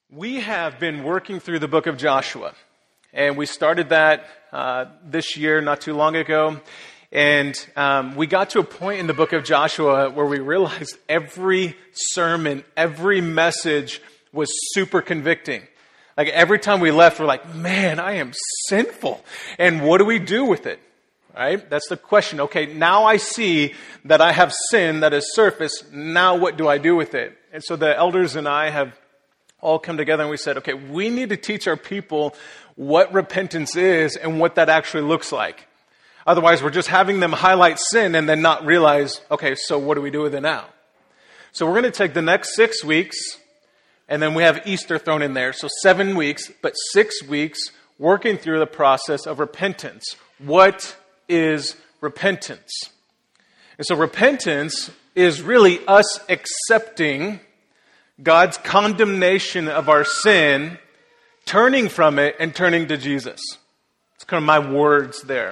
We have been working through the book of Joshua, and we started that this year, not too long ago, and we got to a point in the book of Joshua where we realized every sermon, every message was super convicting. Like every time we left, we're like, man, I am sinful, and what do we do with it? Right? That's the question. Okay, now I see that I have sin that has surfaced. Now what do I do with it? And so the elders and I have all come together and we said, okay, we need to teach our people what repentance is and what that actually looks like. Otherwise, we're just having them highlight sin and then not realize, okay, so what do we do with it now? So we're going to take the next 6 weeks, and then we have Easter thrown in there. So 7 weeks, but 6 weeks working through the process of repentance. What is repentance? And so repentance is really us accepting God's condemnation of our sin, turning from it and turning to Jesus. It's kind of my words there.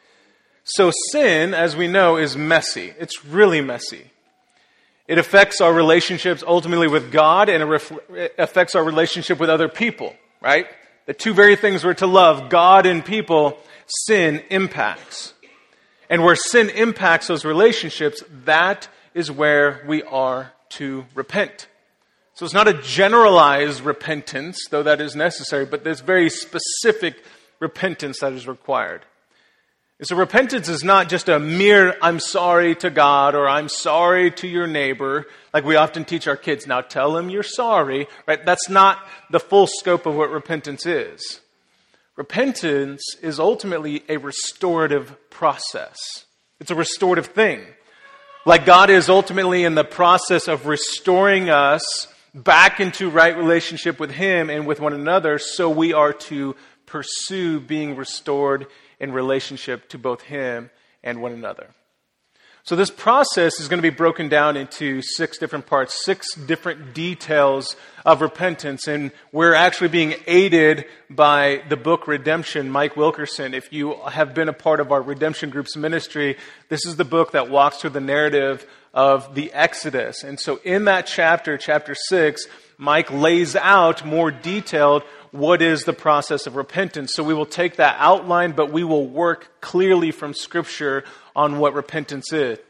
So sin, as we know, is messy. It's really messy. It affects our relationships ultimately with God, and it affects our relationship with other people, right? The two very things we're to love, God and people, sin impacts. And where sin impacts those relationships, that is where we are to repent. So it's not a generalized repentance, though that is necessary, but there's very specific repentance that is required. And so repentance is not just a mere, I'm sorry to God, or I'm sorry to your neighbor, like we often teach our kids. Now tell them you're sorry, right? That's not the full scope of what repentance is. Repentance is ultimately a restorative process. It's a restorative thing. Like God is ultimately in the process of restoring us back into right relationship with Him and with one another, so we are to pursue being restored in relationship to both Him and one another. So this process is going to be broken down into 6 different parts, 6 different details of repentance, and we're actually being aided by the book Redemption, Mike Wilkerson. If you have been a part of our Redemption Group's ministry, this is the book that walks through the narrative of the Exodus. And so in that chapter 6, Mike lays out more detailed what is the process of repentance. So we will take that outline, but we will work clearly from Scripture on what repentance is.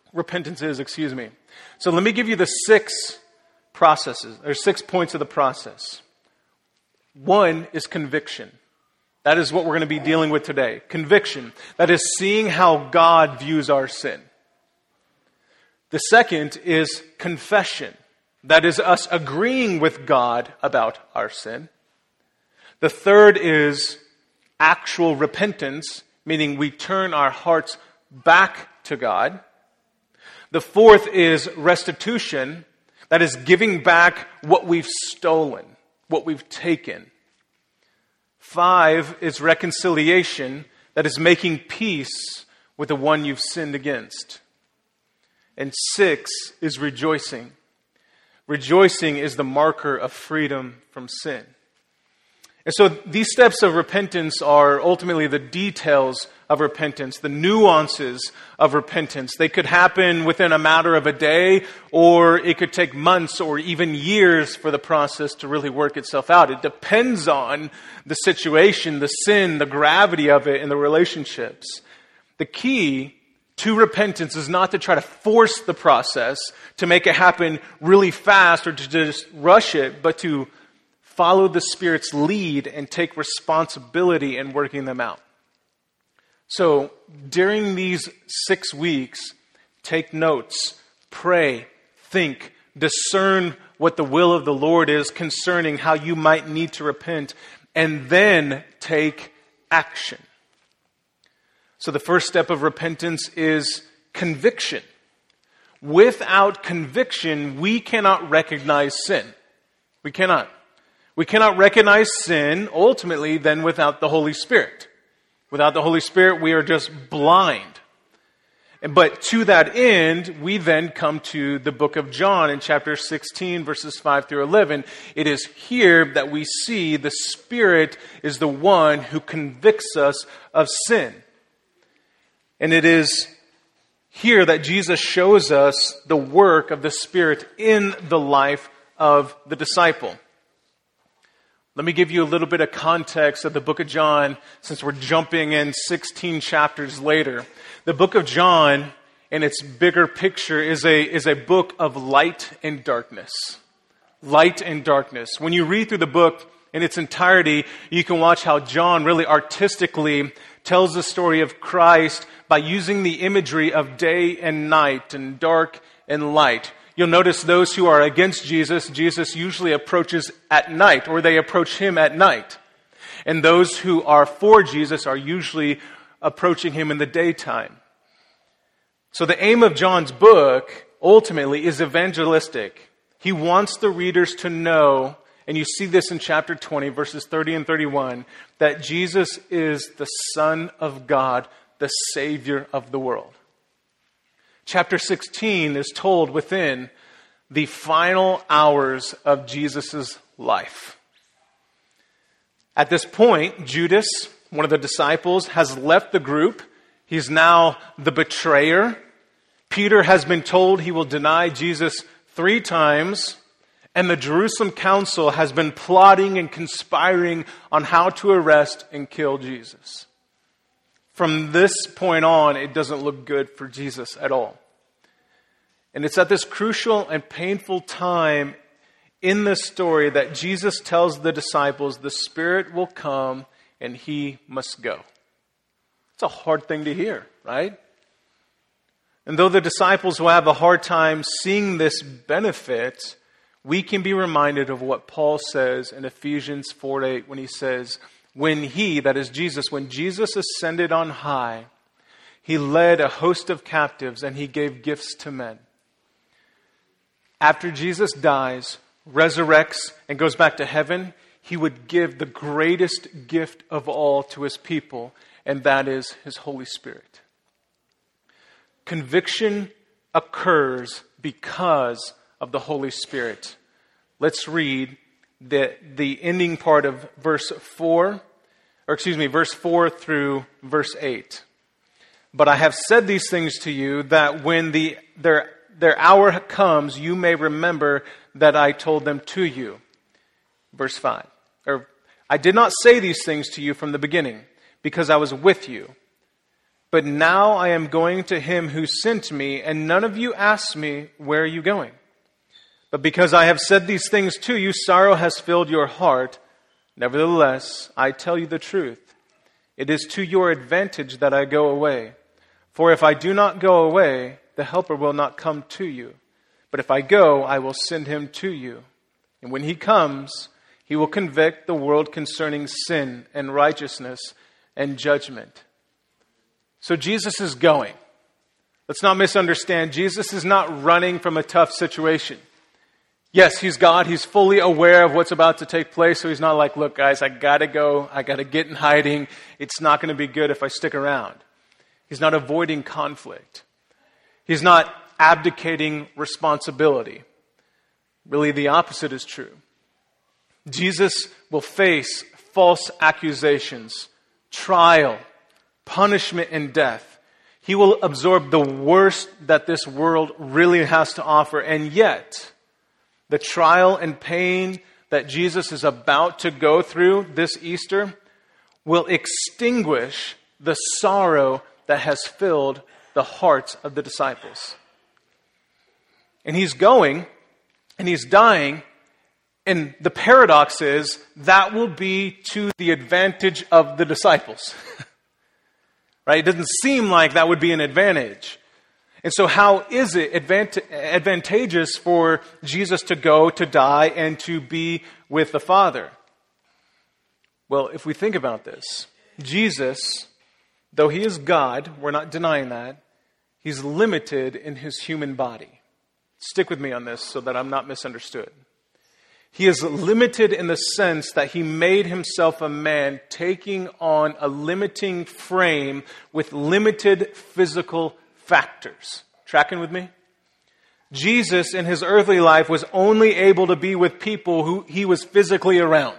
So let me give you the 6 processes, or 6 points of the process. 1 is conviction. That is what we're going to be dealing with today. Conviction. That is seeing how God views our sin. The 2nd is confession. That is us agreeing with God about our sin. The 3rd is actual repentance, meaning we turn our hearts back to God. The 4th is restitution. That is giving back what we've stolen, what we've taken. 5 is reconciliation. That is making peace with the one you've sinned against. And 6 is rejoicing. Rejoicing is the marker of freedom from sin. And so these steps of repentance are ultimately the details of repentance, the nuances of repentance. They could happen within a matter of a day, or it could take months or even years for the process to really work itself out. It depends on the situation, the sin, the gravity of it, and the relationships. The key to repentance is not to try to force the process, to make it happen really fast, or to just rush it, but to follow the Spirit's lead and take responsibility in working them out. So during these 6 weeks, take notes, pray, think, discern what the will of the Lord is concerning how you might need to repent, and then take action. So the first step of repentance is conviction. Without conviction, we cannot recognize sin. We cannot. We cannot recognize sin, ultimately, then without the Holy Spirit. Without the Holy Spirit, we are just blind. But to that end, we then come to the book of John in chapter 16, verses 5 through 11. It is here that we see the Spirit is the one who convicts us of sin. And it is here that Jesus shows us the work of the Spirit in the life of the disciple. Let me give you a little bit of context of the book of John, since we're jumping in 16 chapters later. The book of John, in its bigger picture, is a book of light and darkness. Light and darkness. When you read through the book in its entirety, you can watch how John really artistically tells the story of Christ by using the imagery of day and night and dark and light. You'll notice those who are against Jesus, Jesus usually approaches at night, or they approach him at night. And those who are for Jesus are usually approaching him in the daytime. So the aim of John's book, ultimately, is evangelistic. He wants the readers to know, and you see this in chapter 20, verses 30 and 31, that Jesus is the Son of God, the Savior of the world. Chapter 16 is told within the final hours of Jesus' life. At this point, Judas, one of the disciples, has left the group. He's now the betrayer. Peter has been told he will deny Jesus 3 times. And the Jerusalem council has been plotting and conspiring on how to arrest and kill Jesus. From this point on, it doesn't look good for Jesus at all. And it's at this crucial and painful time in this story that Jesus tells the disciples the Spirit will come and he must go. It's a hard thing to hear, right? And though the disciples will have a hard time seeing this benefit, we can be reminded of what Paul says in Ephesians 4:8 when he says, when he, that is Jesus, when Jesus ascended on high, he led a host of captives and he gave gifts to men. After Jesus dies, resurrects, and goes back to heaven, he would give the greatest gift of all to his people, and that is his Holy Spirit. Conviction occurs because of the Holy Spirit. Let's read the ending part of verse 4 through verse 8. But I have said these things to you that when their hour comes, you may remember that I told them to you. Verse 5. I did not say these things to you from the beginning, because I was with you. But now I am going to him who sent me, and none of you asked me, where are you going? But because I have said these things to you, sorrow has filled your heart. Nevertheless, I tell you the truth. It is to your advantage that I go away. For if I do not go away, the Helper will not come to you. But if I go, I will send him to you. And when he comes, he will convict the world concerning sin and righteousness and judgment. So Jesus is going. Let's not misunderstand. Jesus is not running from a tough situation. Yes, he's God. He's fully aware of what's about to take place. So he's not like, look, guys, I got to go. I got to get in hiding. It's not going to be good if I stick around. He's not avoiding conflict. He's not abdicating responsibility. Really, the opposite is true. Jesus will face false accusations, trial, punishment, and death. He will absorb the worst that this world really has to offer. And yet, the trial and pain that Jesus is about to go through this Easter will extinguish the sorrow that has filled the hearts of the disciples. And he's going, and he's dying, and the paradox is that will be to the advantage of the disciples. Right? It doesn't seem like that would be an advantage. And so how is it advantageous for Jesus to go, to die, and to be with the Father? Well, if we think about this, Jesus, though he is God, we're not denying that, he's limited in his human body. Stick with me on this so that I'm not misunderstood. He is limited in the sense that he made himself a man, taking on a limiting frame with limited physical factors. Tracking with me? Jesus in his earthly life was only able to be with people who he was physically around.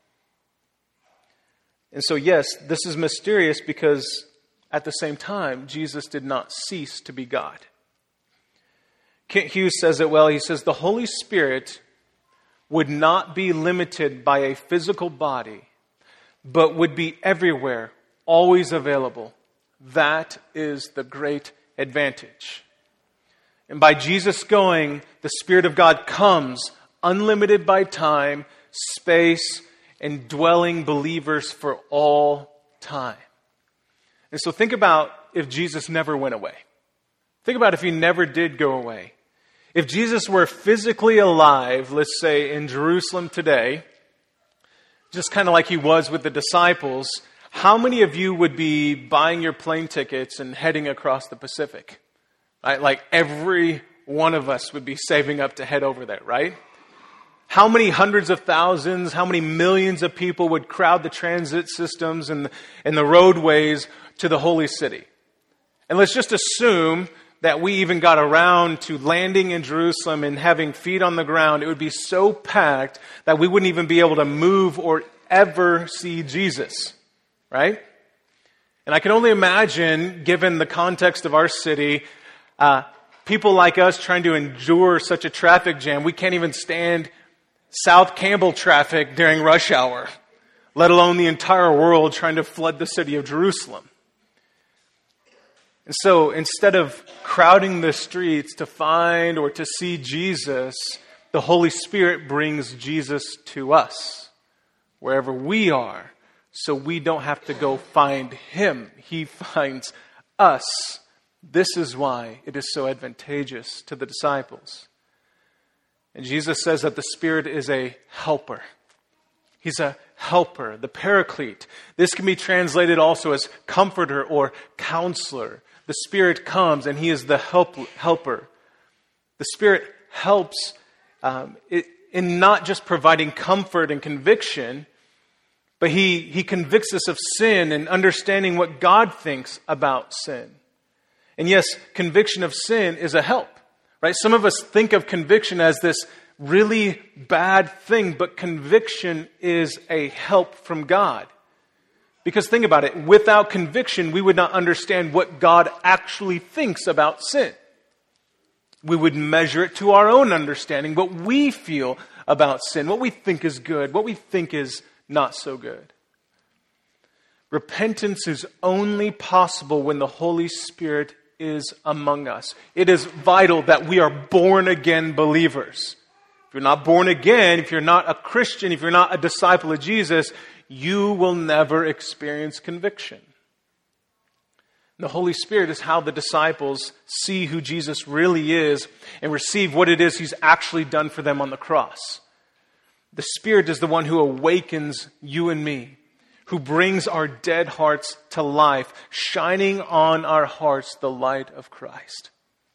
And so yes, this is mysterious because at the same time, Jesus did not cease to be God. Kent Hughes says it well. He says, the Holy Spirit would not be limited by a physical body, but would be everywhere, always available. That is the great advantage. And by Jesus going, the Spirit of God comes unlimited by time, space, and dwelling believers for all time. And so think about if Jesus never went away. Think about if he never did go away. If Jesus were physically alive, let's say in Jerusalem today, just kind of like he was with the disciples, how many of you would be buying your plane tickets and heading across the Pacific? Right? Like every one of us would be saving up to head over there, right? How many hundreds of thousands, how many millions of people would crowd the transit systems and the roadways to the holy city? And let's just assume that we even got around to landing in Jerusalem and having feet on the ground. It would be so packed that we wouldn't even be able to move or ever see Jesus, right? And I can only imagine, given the context of our city, people like us trying to endure such a traffic jam. We can't even stand South Campbell traffic during rush hour, let alone the entire world trying to flood the city of Jerusalem. And so instead of crowding the streets to find or to see Jesus, the Holy Spirit brings Jesus to us, wherever we are, so we don't have to go find him. He finds us. This is why it is so advantageous to the disciples. And Jesus says that the Spirit is a helper. He's a helper, the paraclete. This can be translated also as comforter or counselor. The Spirit comes and he is the helper. The Spirit helps in not just providing comfort and conviction, but he convicts us of sin and understanding what God thinks about sin. And yes, conviction of sin is a help, right? Some of us think of conviction as this really bad thing, but conviction is a help from God. Because think about it, without conviction, we would not understand what God actually thinks about sin. We would measure it to our own understanding, what we feel about sin, what we think is good, what we think is not so good. Repentance is only possible when the Holy Spirit is among us. It is vital that we are born again believers. If you're not born again, if you're not a Christian, if you're not a disciple of Jesus, you will never experience conviction. The Holy Spirit is how the disciples see who Jesus really is and receive what it is he's actually done for them on the cross. The Spirit is the one who awakens you and me, who brings our dead hearts to life, shining on our hearts the light of Christ.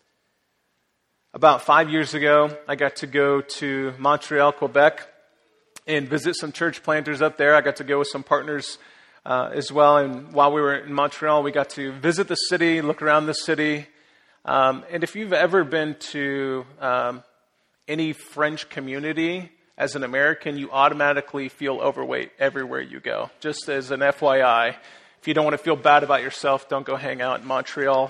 About 5 years ago, I got to go to Montreal, Quebec, and visit some church planters up there. I got to go with some partners as well. And while we were in Montreal, we got to visit the city, look around the city. And if you've ever been to any French community, as an American, you automatically feel overweight everywhere you go. Just as an FYI, if you don't want to feel bad about yourself, don't go hang out in Montreal.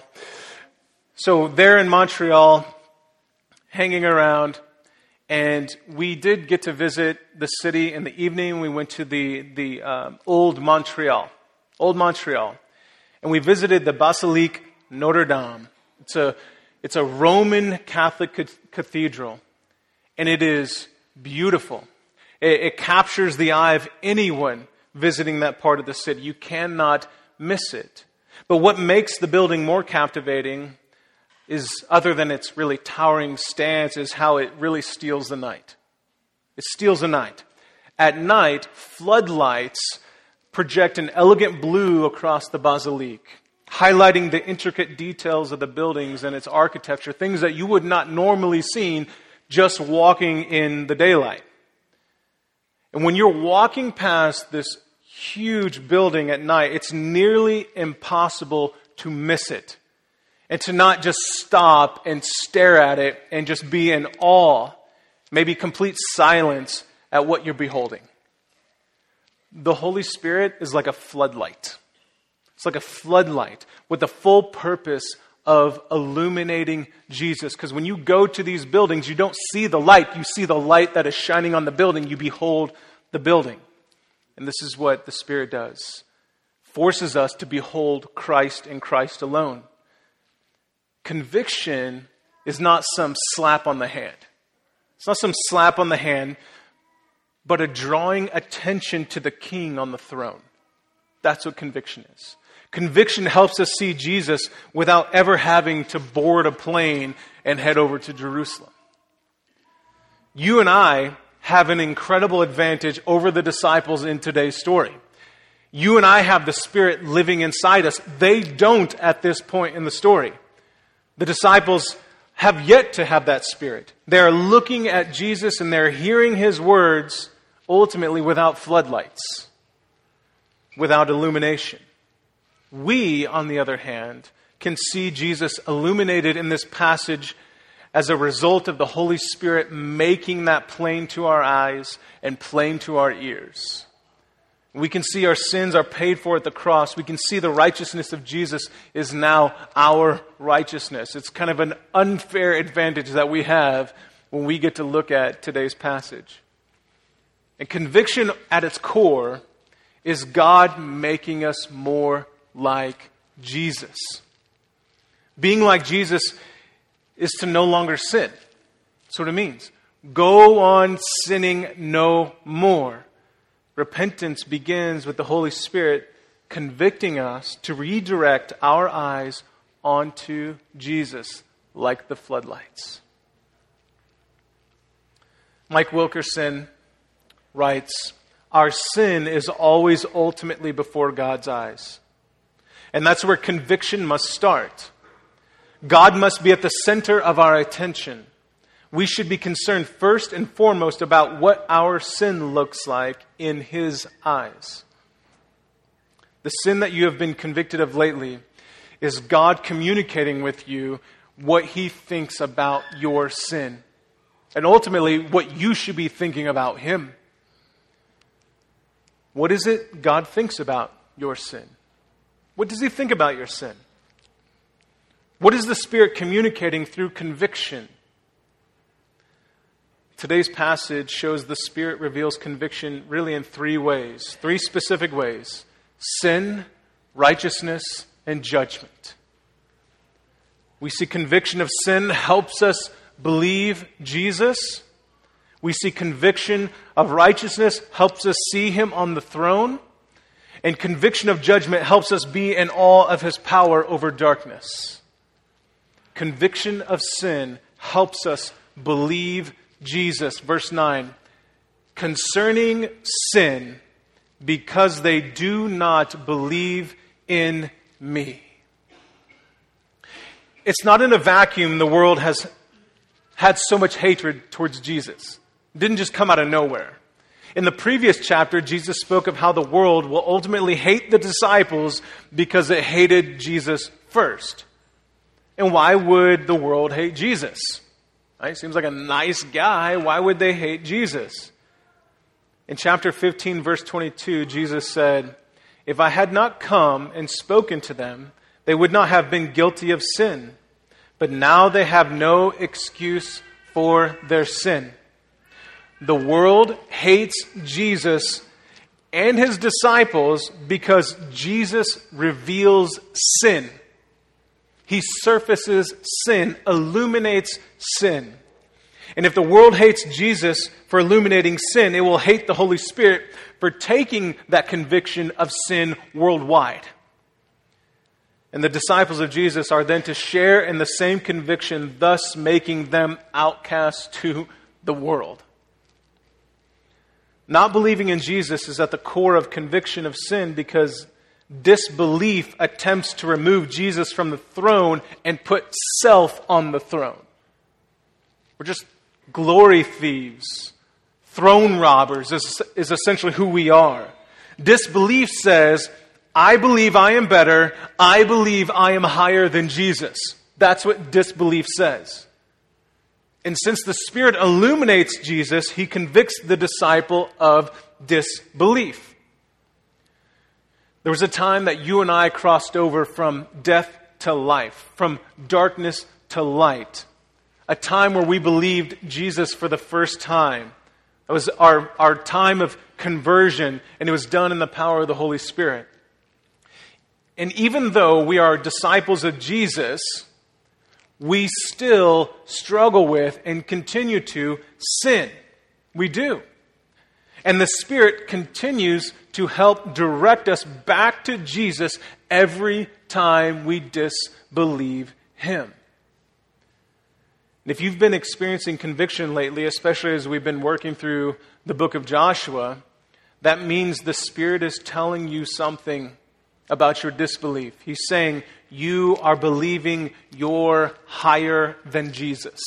So there in Montreal, hanging around, and we did get to visit the city in the evening. We went to the Old Montreal, and we visited the Basilique Notre Dame. It's a Roman Catholic cathedral, and it is beautiful. It captures the eye of anyone visiting that part of the city. You cannot miss it. But what makes the building more captivating is, other than its really towering stance, is how it really steals the night. It steals the night. At night, floodlights project an elegant blue across the basilique, highlighting the intricate details of the buildings and its architecture, things that you would not normally see just walking in the daylight. And when you're walking past this huge building at night, it's nearly impossible to miss it and to not just stop and stare at it and just be in awe, maybe complete silence at what you're beholding. The Holy Spirit is like a floodlight. It's like a floodlight with the full purpose of illuminating Jesus. Because when you go to these buildings, you don't see the light. You see the light that is shining on the building. You behold the building. And this is what the Spirit does. Forces us to behold Christ and Christ alone. Conviction is not some slap on the hand. It's not some slap on the hand, but a drawing attention to the King on the throne. That's what conviction is. Conviction helps us see Jesus without ever having to board a plane and head over to Jerusalem. You and I have an incredible advantage over the disciples in today's story. You and I have the Spirit living inside us. They don't at this point in the story. The disciples have yet to have that Spirit. They're looking at Jesus and they're hearing His words ultimately without floodlights, without illumination. We, on the other hand, can see Jesus illuminated in this passage as a result of the Holy Spirit making that plain to our eyes and plain to our ears. We can see our sins are paid for at the cross. We can see the righteousness of Jesus is now our righteousness. It's kind of an unfair advantage that we have when we get to look at today's passage. And conviction at its core is God making us more like Jesus. Being like Jesus is to no longer sin. That's what it means. Go on sinning no more. Repentance begins with the Holy Spirit convicting us to redirect our eyes onto Jesus like the floodlights. Mike Wilkerson writes, "Our sin is always ultimately before God's eyes. And that's where conviction must start. God must be at the center of our attention. We should be concerned first and foremost about what our sin looks like in His eyes." The sin that you have been convicted of lately is God communicating with you what He thinks about your sin. And ultimately, what you should be thinking about Him. What is it God thinks about your sin? What does He think about your sin? What is the Spirit communicating through conviction? Today's passage shows the Spirit reveals conviction really in three ways, three specific ways: sin, righteousness, and judgment. We see conviction of sin helps us believe Jesus. We see conviction of righteousness helps us see Him on the throne. And conviction of judgment helps us be in awe of His power over darkness. Conviction of sin helps us believe Jesus. Verse 9, concerning sin, because they do not believe in me. It's not in a vacuum the world has had so much hatred towards Jesus. It didn't just come out of nowhere. In the previous chapter, Jesus spoke of how the world will ultimately hate the disciples because it hated Jesus first. And why would the world hate Jesus? Right? Seems like a nice guy. Why would they hate Jesus? In chapter 15, verse 22, Jesus said, "If I had not come and spoken to them, they would not have been guilty of sin. But now they have no excuse for their sin." The world hates Jesus and His disciples because Jesus reveals sin. He surfaces sin, illuminates sin. And if the world hates Jesus for illuminating sin, it will hate the Holy Spirit for taking that conviction of sin worldwide. And the disciples of Jesus are then to share in the same conviction, thus making them outcasts to the world. Not believing in Jesus is at the core of conviction of sin because disbelief attempts to remove Jesus from the throne and put self on the throne. We're just glory thieves. Throne robbers is essentially who we are. Disbelief says, I believe I am better. I believe I am higher than Jesus. That's what disbelief says. And since the Spirit illuminates Jesus, He convicts the disciple of disbelief. There was a time that you and I crossed over from death to life, from darkness to light. A time where we believed Jesus for the first time. It was our time of conversion, and it was done in the power of the Holy Spirit. And even though we are disciples of Jesus, we still struggle with and continue to sin. We do. And the Spirit continues to help direct us back to Jesus every time we disbelieve Him. And if you've been experiencing conviction lately, especially as we've been working through the book of Joshua, that means the Spirit is telling you something about your disbelief. He's saying, you are believing you're higher than Jesus.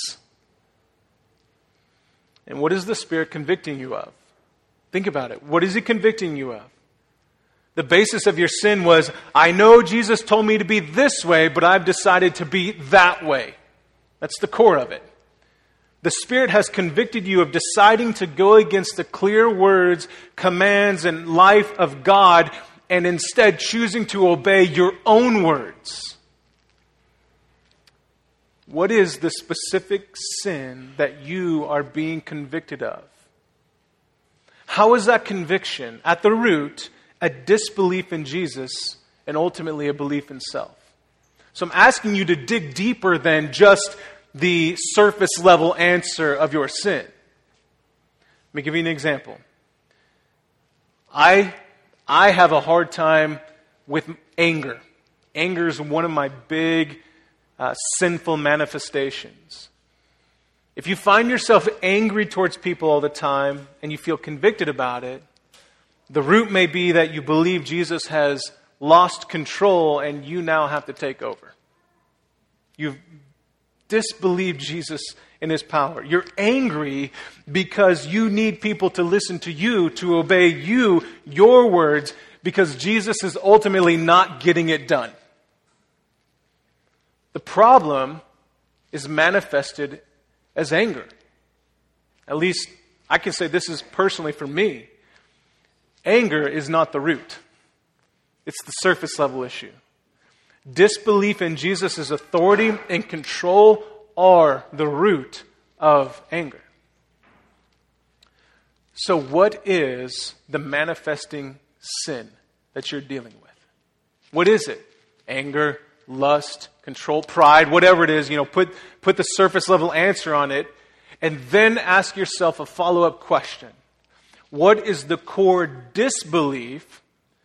And what is the Spirit convicting you of? Think about it. What is He convicting you of? The basis of your sin was, I know Jesus told me to be this way, but I've decided to be that way. That's the core of it. The Spirit has convicted you of deciding to go against the clear words, commands, and life of God, and instead choosing to obey your own words. What is the specific sin that you are being convicted of? How is that conviction, at the root, a disbelief in Jesus and ultimately a belief in self? So I'm asking you to dig deeper than just the surface level answer of your sin. Let me give you an example. I have a hard time with anger. Anger is one of my big sinful manifestations. If you find yourself angry towards people all the time and you feel convicted about it, the root may be that you believe Jesus has lost control and you now have to take over. You've disbelieved Jesus in His power. You're angry because you need people to listen to you, to obey you, your words, because Jesus is ultimately not getting it done. The problem is manifested as anger. At least I can say this is personally for me. Anger is not the root. It's the surface level issue. Disbelief in Jesus' authority and control are the root of anger. So what is the manifesting sin that you're dealing with? What is it? Anger, lust, control, pride, whatever it is, put the surface level answer on it, and then ask yourself a follow-up question. What is the core disbelief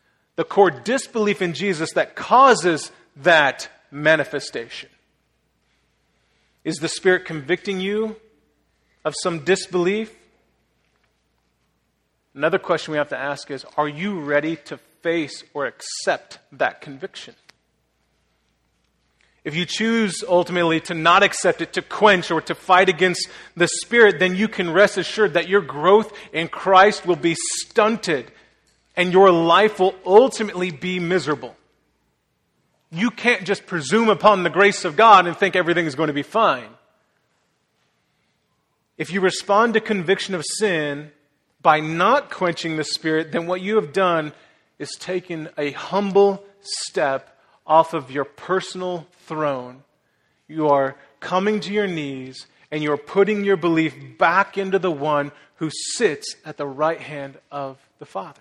in Jesus that causes that manifestation? Is the Spirit convicting you of some disbelief? Another question we have to ask is, are you ready to face or accept that conviction? If you choose ultimately to not accept it, to quench or to fight against the Spirit, then you can rest assured that your growth in Christ will be stunted and your life will ultimately be miserable. You can't just presume upon the grace of God and think everything is going to be fine. If you respond to conviction of sin by not quenching the Spirit, then what you have done is taken a humble step off of your personal throne. You are coming to your knees and you're putting your belief back into the one who sits at the right hand of the Father.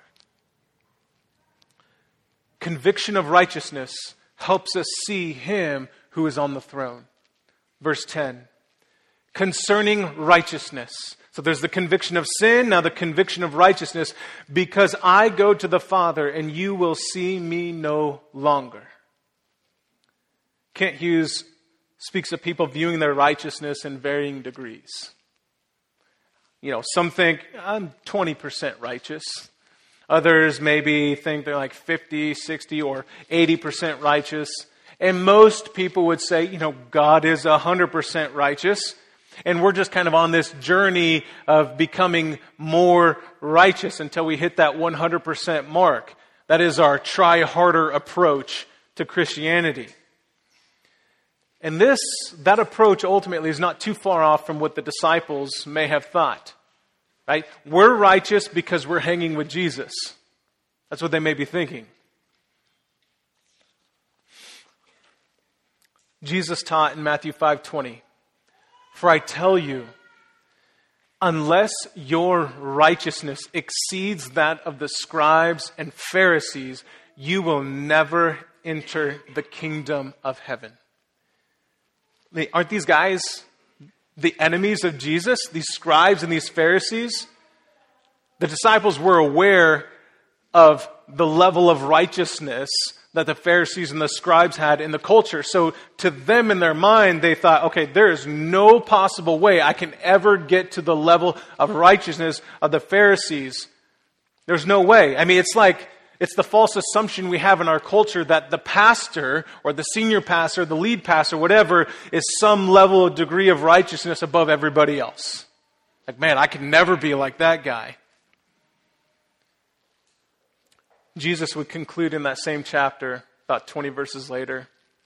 Conviction of righteousness helps us see Him who is on the throne. Verse 10, concerning righteousness. So there's the conviction of sin, now the conviction of righteousness. Because I go to the Father and you will see me no longer. Kent Hughes speaks of people viewing their righteousness in varying degrees. Some think, I'm 20% righteous. Others maybe think they're like 50, 60, or 80% righteous. And most people would say, God is 100% righteous. And we're just kind of on this journey of becoming more righteous until we hit that 100% mark. That is our try harder approach to Christianity. And that approach ultimately is not too far off from what the disciples may have thought. Right? We're righteous because we're hanging with Jesus. That's what they may be thinking. Jesus taught in Matthew 5:20, "For I tell you, unless your righteousness exceeds that of the scribes and Pharisees, you will never enter the kingdom of heaven." Aren't these guys the enemies of Jesus, these scribes and these Pharisees? The disciples were aware of the level of righteousness that the Pharisees and the scribes had in the culture. So to them, in their mind, they thought, okay, there is no possible way I can ever get to the level of righteousness of the Pharisees. There's no way. I mean, it's the false assumption we have in our culture that the pastor or the senior pastor, the lead pastor, whatever, is some level of degree of righteousness above everybody else. Like, man, I could never be like that guy. Jesus would conclude in that same chapter, about 20 verses later,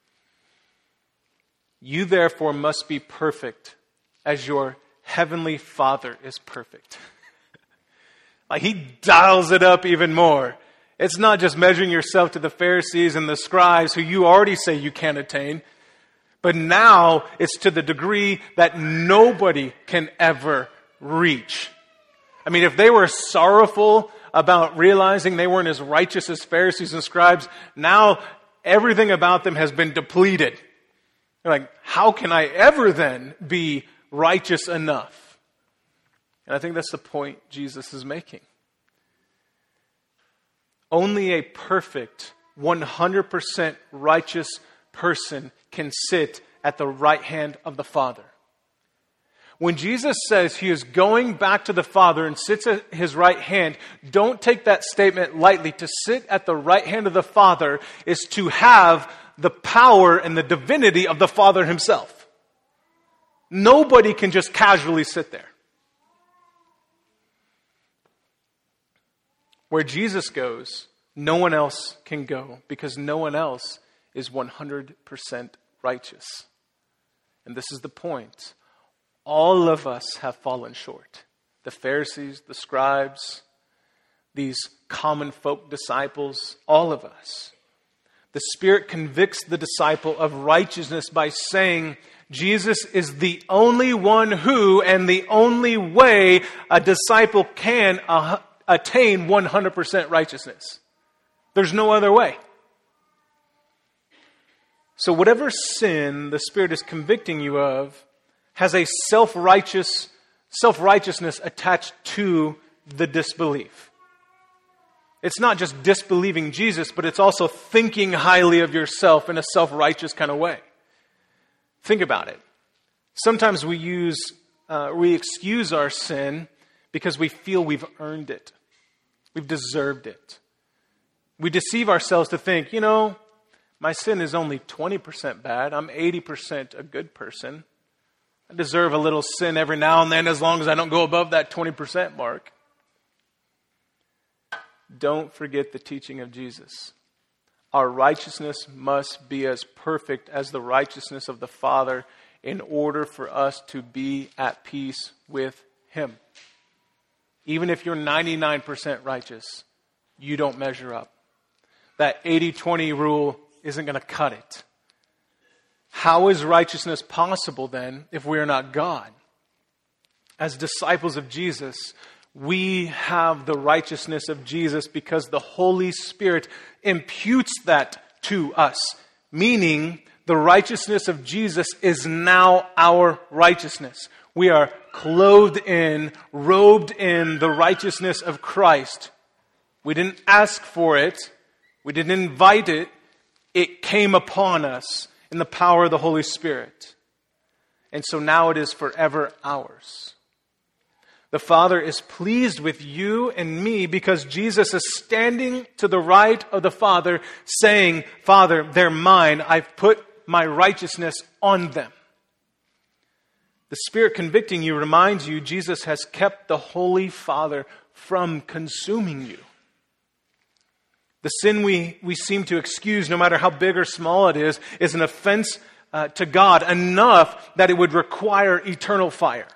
"You therefore must be perfect as your heavenly Father is perfect." Like, he dials it up even more. It's not just measuring yourself to the Pharisees and the scribes who you already say you can't attain, but now it's to the degree that nobody can ever reach. I mean, if they were sorrowful about realizing they weren't as righteous as Pharisees and scribes, now everything about them has been depleted. They're like, how can I ever then be righteous enough? And I think that's the point Jesus is making. Only a perfect, 100% righteous person can sit at the right hand of the Father. When Jesus says he is going back to the Father and sits at his right hand, don't take that statement lightly. To sit at the right hand of the Father is to have the power and the divinity of the Father himself. Nobody can just casually sit there. Where Jesus goes, no one else can go because no one else is 100% righteous. And this is the point. All of us have fallen short. The Pharisees, the scribes, these common folk disciples, all of us. The Spirit convicts the disciple of righteousness by saying Jesus is the only one who and the only way a disciple can attain 100% righteousness. There's no other way. So whatever sin the Spirit is convicting you of has a self-righteousness attached to the disbelief. It's not just disbelieving Jesus, but it's also thinking highly of yourself in a self-righteous kind of way. Think about it. Sometimes we excuse our sin because we feel we've earned it. We've deserved it. We deceive ourselves to think, my sin is only 20% bad. I'm 80% a good person. I deserve a little sin every now and then as long as I don't go above that 20% mark. Don't forget the teaching of Jesus. Our righteousness must be as perfect as the righteousness of the Father in order for us to be at peace with Him. Even if you're 99% righteous, you don't measure up. That 80-20 rule isn't going to cut it. How is righteousness possible then if we are not God? As disciples of Jesus, we have the righteousness of Jesus because the Holy Spirit imputes that to us. Meaning, the righteousness of Jesus is now our righteousness. We are clothed in, robed in the righteousness of Christ. We didn't ask for it. We didn't invite it. It came upon us in the power of the Holy Spirit. And so now it is forever ours. The Father is pleased with you and me because Jesus is standing to the right of the Father saying, Father, they're mine. I've put my righteousness on them. The Spirit convicting you reminds you Jesus has kept the Holy Father from consuming you. The sin we seem to excuse, no matter how big or small it is an offense to God enough that it would require eternal fire.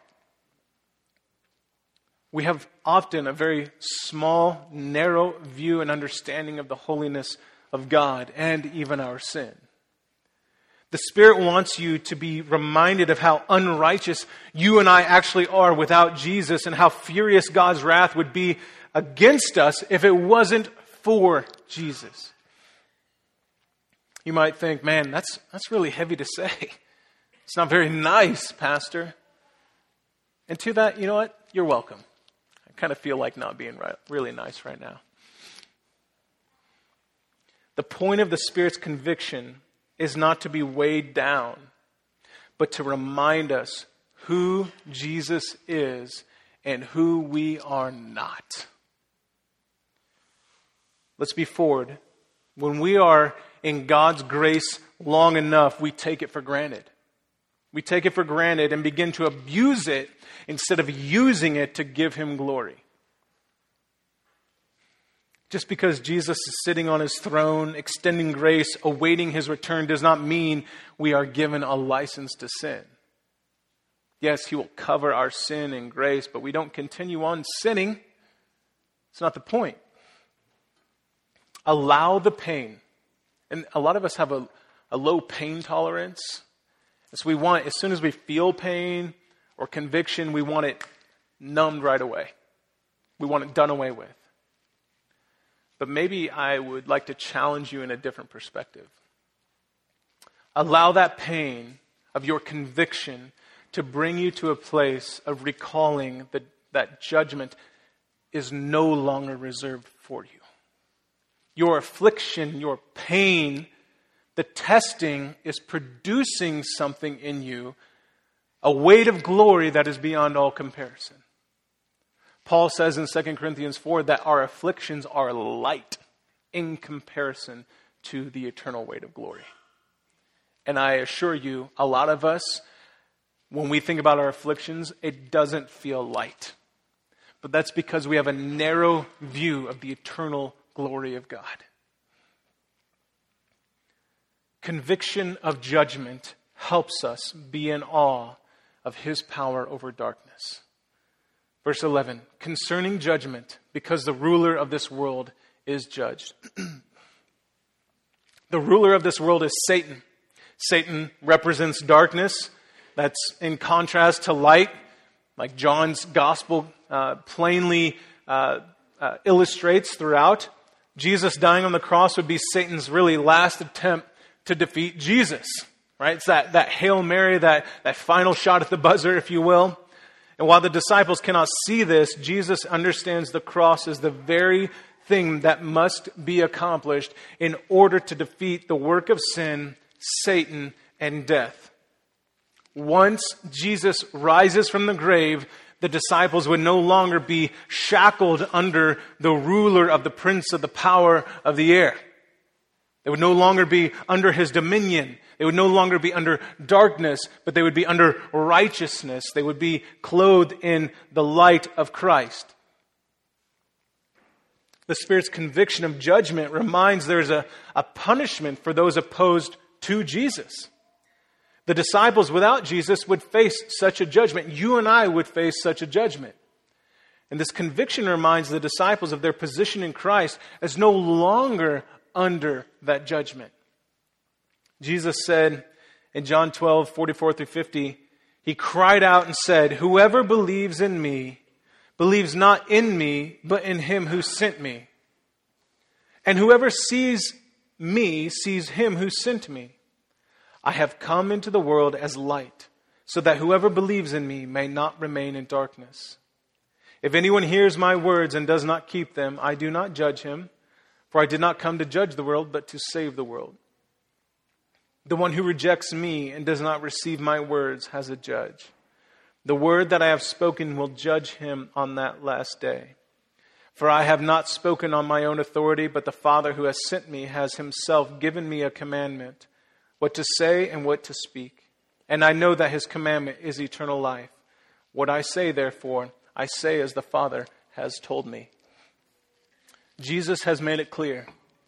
We have often a very small, narrow view and understanding of the holiness of God and even our sin. The Spirit wants you to be reminded of how unrighteous you and I actually are without Jesus, and how furious God's wrath would be against us if it wasn't for Jesus. You might think, man, that's really heavy to say. It's not very nice, Pastor. And to that, you know what? You're welcome. I kind of feel like not being really nice right now. The point of the Spirit's conviction is not to be weighed down, but to remind us who Jesus is and who we are not. Let's be forward. When we are in God's grace long enough, we take it for granted. We take it for granted and begin to abuse it instead of using it to give Him glory. Just because Jesus is sitting on His throne, extending grace, awaiting His return, does not mean we are given a license to sin. Yes, He will cover our sin in grace, but we don't continue on sinning. It's not the point. Allow the pain. And a lot of us have a low pain tolerance. So we want, as soon as we feel pain or conviction, we want it numbed right away. We want it done away with. But maybe I would like to challenge you in a different perspective. Allow that pain of your conviction to bring you to a place of recalling that judgment is no longer reserved for you. Your affliction, your pain, the testing is producing something in you, a weight of glory that is beyond all comparison. Paul says in 2 Corinthians 4 that our afflictions are light in comparison to the eternal weight of glory. And I assure you, a lot of us, when we think about our afflictions, it doesn't feel light. But that's because we have a narrow view of the eternal glory of God. Conviction of judgment helps us be in awe of His power over darkness. Verse 11, concerning judgment, because the ruler of this world is judged. The ruler of this world is Satan. Satan represents darkness. That's in contrast to light, like John's gospel plainly illustrates throughout. Jesus dying on the cross would be Satan's really last attempt to defeat Jesus. Right? It's that Hail Mary, that final shot at the buzzer, if you will. And while the disciples cannot see this, Jesus understands the cross as the very thing that must be accomplished in order to defeat the work of sin, Satan, and death. Once Jesus rises from the grave, the disciples would no longer be shackled under the ruler of the prince of the power of the air. They would no longer be under his dominion. They would no longer be under darkness, but they would be under righteousness. They would be clothed in the light of Christ. The Spirit's conviction of judgment reminds there's a punishment for those opposed to Jesus. The disciples without Jesus would face such a judgment. You and I would face such a judgment. And this conviction reminds the disciples of their position in Christ as no longer under that judgment. Jesus said in John 12:44-50, He cried out and said, "Whoever believes in me, believes not in me, but in Him who sent me. And whoever sees me, sees Him who sent me. I have come into the world as light, so that whoever believes in me may not remain in darkness. If anyone hears my words and does not keep them, I do not judge him, for I did not come to judge the world, but to save the world. The one who rejects me and does not receive my words has a judge. The word that I have spoken will judge him on that last day. For I have not spoken on my own authority, but the Father who has sent me has Himself given me a commandment, what to say and what to speak. And I know that His commandment is eternal life. What I say, therefore, I say as the Father has told me." Jesus has made it clear.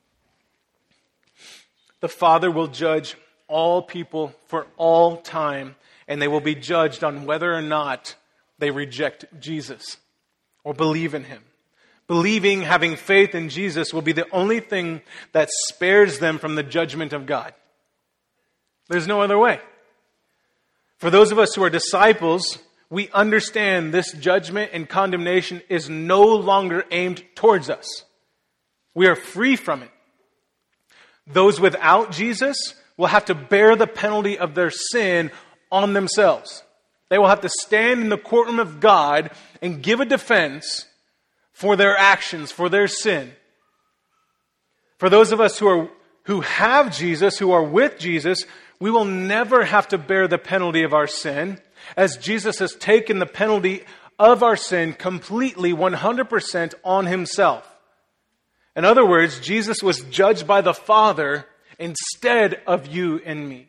The Father will judge all people for all time, and they will be judged on whether or not they reject Jesus or believe in Him. Believing, having faith in Jesus will be the only thing that spares them from the judgment of God. There's no other way. For those of us who are disciples, we understand this judgment and condemnation is no longer aimed towards us. We are free from it. Those without Jesus will have to bear the penalty of their sin on themselves. They will have to stand in the courtroom of God and give a defense for their actions, for their sin. For those of us who have Jesus, who are with Jesus, we will never have to bear the penalty of our sin, as Jesus has taken the penalty of our sin completely, 100% on himself. In other words, Jesus was judged by the Father instead of you and me.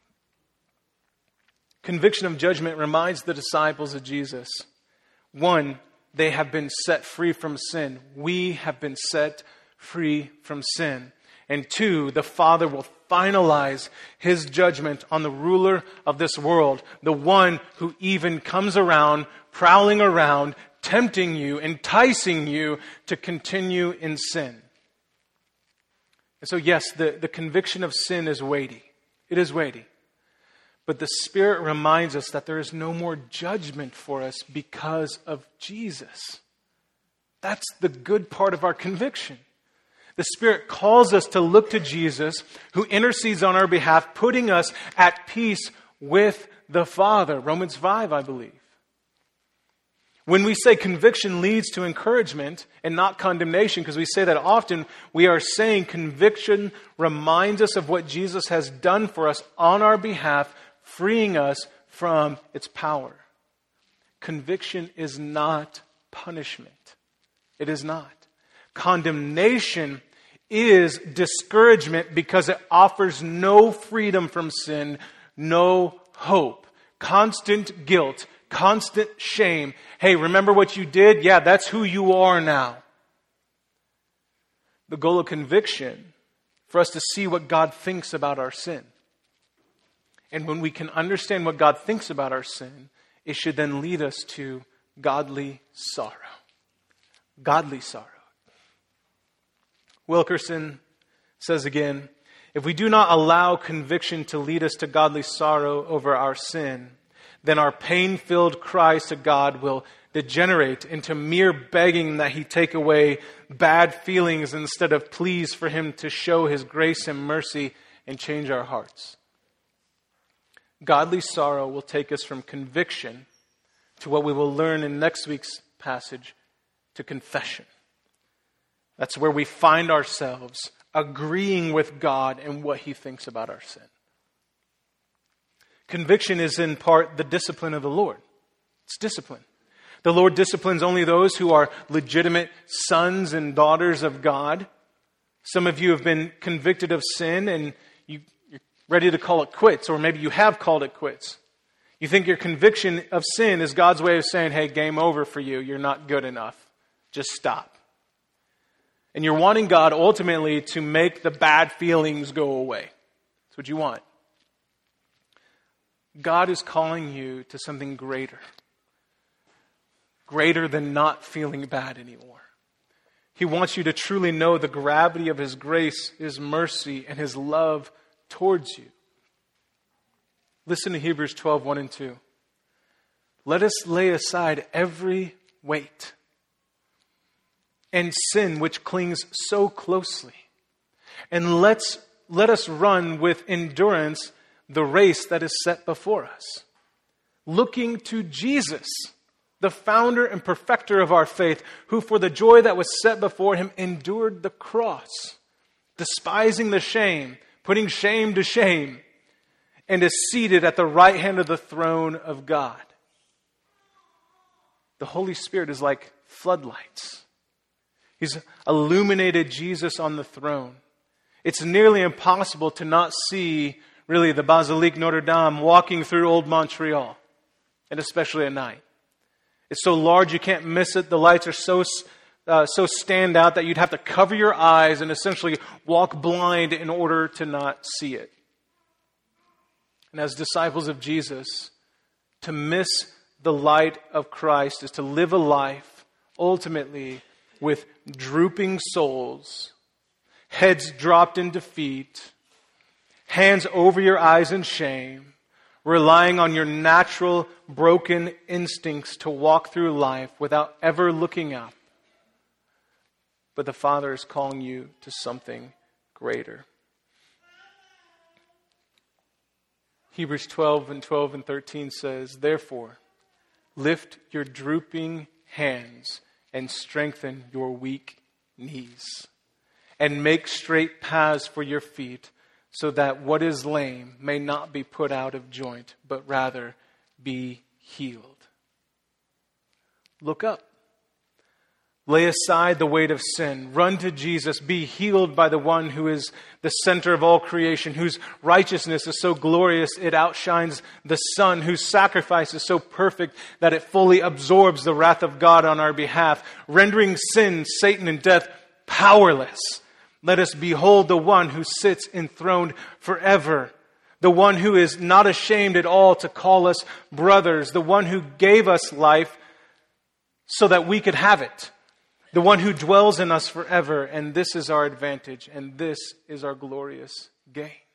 Conviction of judgment reminds the disciples of Jesus. One, they have been set free from sin. We have been set free from sin. And two, the Father will finalize his judgment on the ruler of this world, the one who even comes around, prowling around, tempting you, enticing you to continue in sin. And so yes, the conviction of sin is weighty. It is weighty. But the Spirit reminds us that there is no more judgment for us because of Jesus. That's the good part of our conviction. The Spirit calls us to look to Jesus, who intercedes on our behalf, putting us at peace with the Father. Romans 5, I believe. When we say conviction leads to encouragement and not condemnation, because we say that often, we are saying conviction reminds us of what Jesus has done for us on our behalf, freeing us from its power. Conviction is not punishment. It is not. Condemnation is discouragement because it offers no freedom from sin, no hope, constant guilt, constant shame. Hey, remember what you did? Yeah, that's who you are now. The goal of conviction, for us to see what God thinks about our sin. And when we can understand what God thinks about our sin, it should then lead us to godly sorrow. Godly sorrow. Wilkerson says again, if we do not allow conviction to lead us to godly sorrow over our sin, then our pain-filled cries to God will degenerate into mere begging that He take away bad feelings instead of pleas for Him to show His grace and mercy and change our hearts. Godly sorrow will take us from conviction to what we will learn in next week's passage, to confession. That's where we find ourselves agreeing with God and what He thinks about our sin. Conviction is in part the discipline of the Lord. It's discipline. The Lord disciplines only those who are legitimate sons and daughters of God. Some of you have been convicted of sin and you're ready to call it quits, or maybe you have called it quits. You think your conviction of sin is God's way of saying, hey, game over for you. You're not good enough. Just stop. And you're wanting God ultimately to make the bad feelings go away. That's what you want. God is calling you to something greater. Greater than not feeling bad anymore. He wants you to truly know the gravity of His grace, His mercy, and His love towards you. Listen to Hebrews 12, 1 and 2. Let us lay aside every weight and sin which clings so closely. And let us run with endurance the race that is set before us. Looking to Jesus, the founder and perfecter of our faith, who for the joy that was set before Him endured the cross, despising the shame, putting shame to shame, and is seated at the right hand of the throne of God. The Holy Spirit is like floodlights. He's illuminated Jesus on the throne. It's nearly impossible to not see, really, the Basilique Notre Dame walking through Old Montreal, and especially at night. It's so large you can't miss it. The lights are so stand out that you'd have to cover your eyes and essentially walk blind in order to not see it. And as disciples of Jesus, to miss the light of Christ is to live a life ultimately with drooping souls, heads dropped in defeat, hands over your eyes in shame, relying on your natural broken instincts to walk through life without ever looking up. But the Father is calling you to something greater. Hebrews 12 and 13 says, "Therefore, lift your drooping hands and strengthen your weak knees, and make straight paths for your feet, so that what is lame may not be put out of joint, but rather be healed." Look up. Lay aside the weight of sin. Run to Jesus. Be healed by the one who is the center of all creation, whose righteousness is so glorious it outshines the sun, whose sacrifice is so perfect that it fully absorbs the wrath of God on our behalf, rendering sin, Satan, and death powerless. Let us behold the one who sits enthroned forever, the one who is not ashamed at all to call us brothers, the one who gave us life so that we could have it, the one who dwells in us forever. And this is our advantage, and this is our glorious gain.